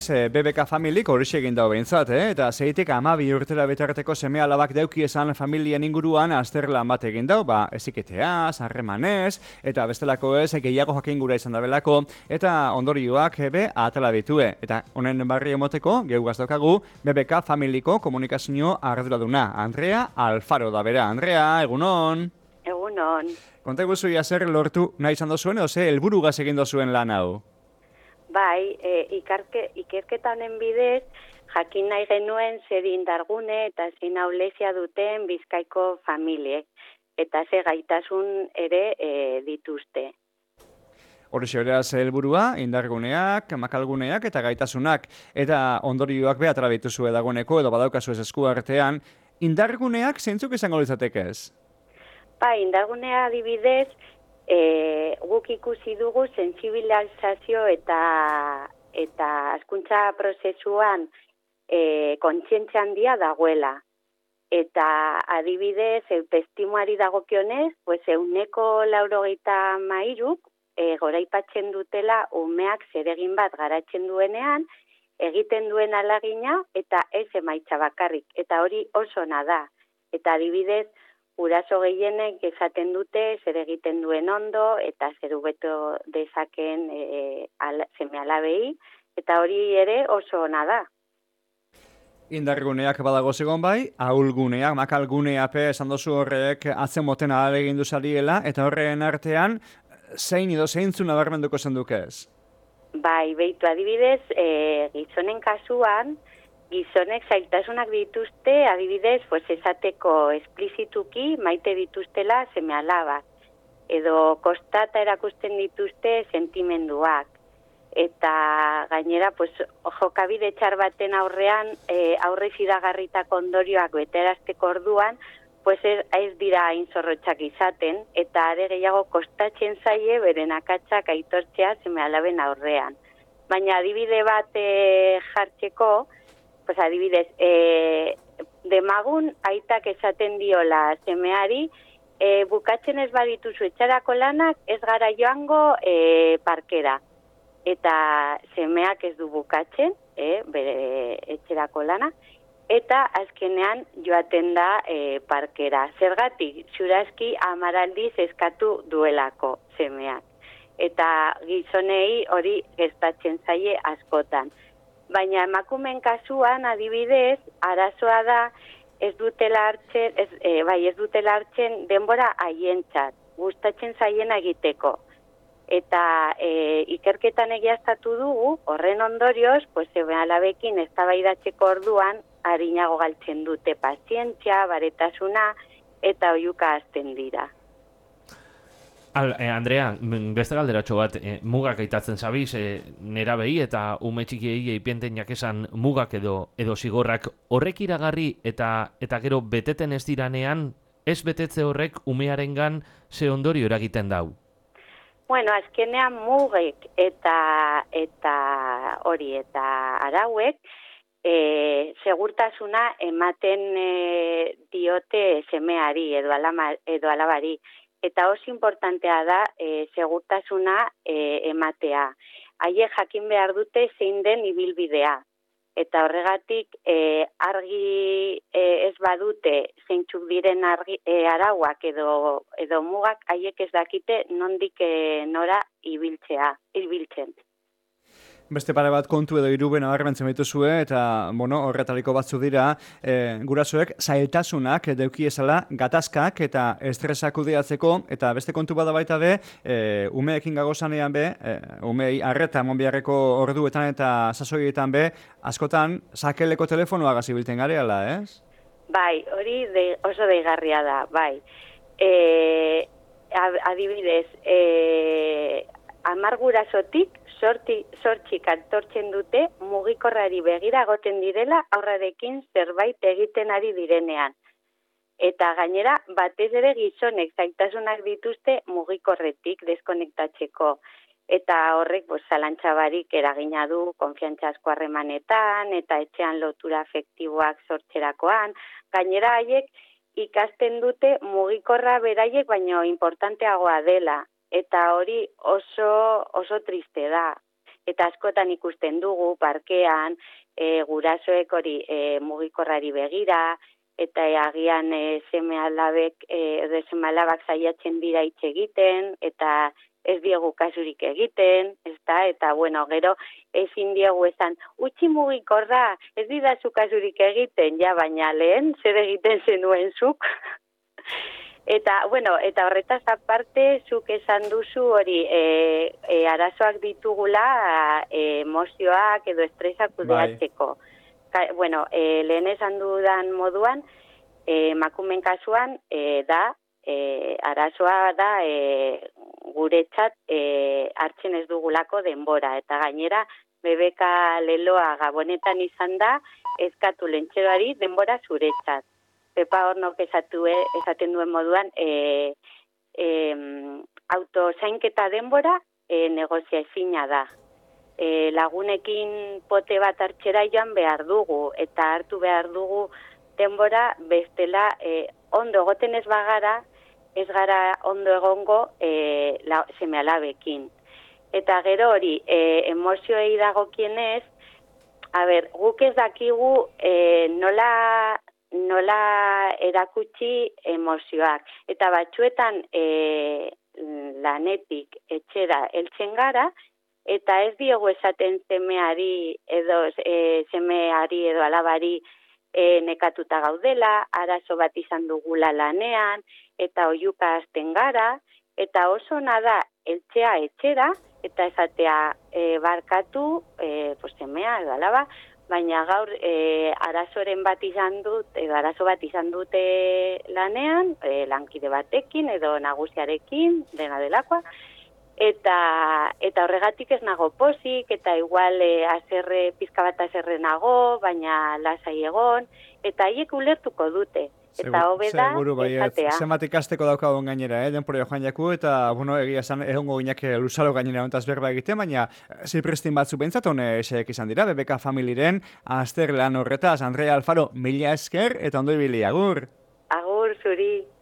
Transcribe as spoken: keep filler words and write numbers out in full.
B B K Familik horixe egin dago behintzat, eh? Eta zeitik hamabi urtera bitarteko seme alabak deuki esan familien inguruan azterlan bat egin dau, ba, eziketeaz, harremanez, eta bestelako ez, gehiago jakingura izan da belako, eta ondorioak be atala ditue. Eta honen barri emoteko, geu gaztaukagu, B B K Familiko komunikazio arduraduna. Andrea Alfaro da bera. Andrea, egunon? Egunon. Konta guzu zer lortu nahi izan dozuen, edo ze helburugaz egin dozuen lan hau? Bai, e, ikarke, ikerketa honen bidez, jakin nahi genuen zer indargune eta zein aulezia duten Bizkaiko familiek, eta ze gaitasun ere e, dituzte. Horixe beraz helburua, indarguneak, makalguneak eta gaitasunak, eta ondorioak be atera dituzue dagoeneko edo badaukazu ez esku artean, indarguneak zeintzuk izango litzatekez? Ba, indargunea adibidez, E, guk ikusi dugu sentsibilizazio eta eta hazkuntza prozesuan e, kontzientzia handia dagoela. Eta adibidez, eutestimoari dagokionez, pues euneko laurogeita mairuk e, goraipatzen dutela umeak zeregin bat garatzen duenean, egiten duen alagina eta ez emaitza bakarrik. Eta hori oso ona da. Eta adibidez, guraso gehienek esaten dute zer egiten duen ondo eta zer hobeto dezakeen e, al, seme alabei, eta hori ere oso ona da. Indarguneak badago zegon bai, ahulguneak, makalguneak esan dozu horrek atzen moten ahalegin duzariela, eta horren artean, zein edo zeintzun nabarmenduko zendukez? Bai, behitu adibidez, e, gizonen kasuan, gizonek zailtasunak dituzte, adibidez, pues esateko esplizituki maite dituztela seme alabak, edo kostata erakusten dituzte sentimenduak. Eta gainera, pues, jokabide txar baten aurrean, e, aurre fidagarritako ondorioak beterazteko orduan, pues ez, ez dira hain zorrotxak izaten, eta are gehiago kostatzen zaie beren akatsak aitortzea seme alaben aurrean. Baina adibide bat e, jartzeko, pues adibidez, e, demagun aitak esaten diola semeari, e, bukatzen ez badituzu etxarako lanak, ez gara joango e, parkera. Eta semeak ez du bukatzen, e, bere etxerako lana, eta azkenean joaten da e, parkera. Zergatik, zurazki amaraldiz eskatu duelako semeak. Eta gizonei hori gertatzen zaie askotan. Baina emakumeen kasuan, adibidez, arazoa da ez dutela hartzen, ez, e, bai, ez dutela hartzen denbora haientzat, gustatzen zaiena egiteko. Eta e, ikerketan egiaztatu dugu, horren ondorioz, pues, seme alabekin eztabaidatzeko orduan, arinago galtzen dute pazientzia, baretasuna, eta oihuka hasten dira. Al, eh, Andrea, beste galderatxo bat, eh, mugak aitatzen zabiz, eh, nerabei eta ume txikiei eipienten jakesan mugak edo edo zigorrak horrek iragarri eta eta gero beteten ez diranean, ez betetze horrek umearengan ze ondorio eragiten dau? Bueno, azkenean mugek eta eta hori eta arauek e, segurtasuna ematen e, diote semeari edo, alama, edo alabari. Eta oso importantea da e, segurtasuna e, ematea. Haiek jakin behar dute zein den ibilbidea. Eta horregatik e, argi e, ez badute zeintzuk diren argi, e, arauak edo, edo mugak, haiek ez dakite nondik e, nora ibiltzea, ibiltzen. Beste pare bat kontu edo hiru nabarmentzen dituzue eta bueno, horretariko batzu dira e, gurasoek zailtasunak deuki ezala gatazkak eta estresak kudeatzeko eta beste kontu bada baita be e, umeekin gagozanean be e, umei arreta emon beharreko orduetan eta sasoietan be askotan sakeleko telefonoa gazibilten gareala, ez? Bai, hori de, oso deigarria da, bai. E, adibidez, e, hamar gurasotik sorti, sortxik antortzen dute mugikorrari begira goten direla aurrarekin zerbait egiten ari direnean. Eta gainera, batez ere gizonek zailtasunak dituzte mugikorretik deskonektatzeko. Eta horrek pues, zalantza barik eragina du konfiantzazko harremanetan eta etxean lotura afektiboak sortzerakoan. Gainera haiek ikasten dute mugikorra beraiek baino importanteagoa dela. Eta hori oso, oso triste da. eta askotan ikusten dugu parkean, e, gurasoek hori e, mugikorrari begira, eta e, agian e, seme alabek, e, edo seme alabak saiatzen dira hitz egiten, eta ez diegu kasurik egiten, ezta? Eta, bueno, gero ezin diegu esan, utzi mugikorra, ez didazu kasurik egiten, ja, baina lehen, zer egiten zenuen zuk? Eta, bueno, eta horretaz aparte, zuk esan duzu hori e, e, arazoak ditugula e, emozioak edo estresak kudeatzeko. Bai. Bueno, e, lehen esan dudan moduan, e, emakumeen kasuan e, da, e, arazoa da e, guretzat e, hartzen ez dugulako denbora. Eta gainera, bebeka leloa gabonetan izan da, eskatu lentxeroari denbora zuretzat. Pepa Hornok esatu, esaten duen moduan, e, e, autozainketa denbora e, negozia ezina da. E, lagunekin pote bat hartxera joan behar dugu, eta hartu behar dugu denbora bestela e, ondo egoten ez bagara, ez gara ondo egongo e, la, seme alabekin. Eta gero hori, e, emozioei dagokienez, a ber, guk ez dakigu e, nola... nola erakutsi emozioak. Eta batzuetan e, lanetik etxera heltzen gara, eta ez diegu esaten semeari edo e, semeari edo alabari e, nekatuta gaudela, arazo bat izan dugula lanean, eta oihuka hasten gara, eta oso nada heltzea etxera, eta esatea e, barkatu, e, pues, semea edo alaba, baina gaur e, arazoren bat izan dut, edo arazo bat izan dute lanean, e, lankide batekin edo nagusiarekin, dena delakoa, eta, eta horregatik ez nago pozik, eta igual e, azerre, pizka bat azerre nago, baina lasai egon, eta haiek ulertuko dute. Eta hobeda, esatea. Zenbat ikasteko daukagun gainera, eh? Denpora joan jaku, eta, bueno, egia esan, egongo ginak luzaro gainera ontaz berba egiten, baina ziprestin batzu behintzat hone esek izan dira, bebeka familiren, azter lan horretaz, Andrea Alfaro, mila esker, eta ondo ibili, agur. Agur, zuri.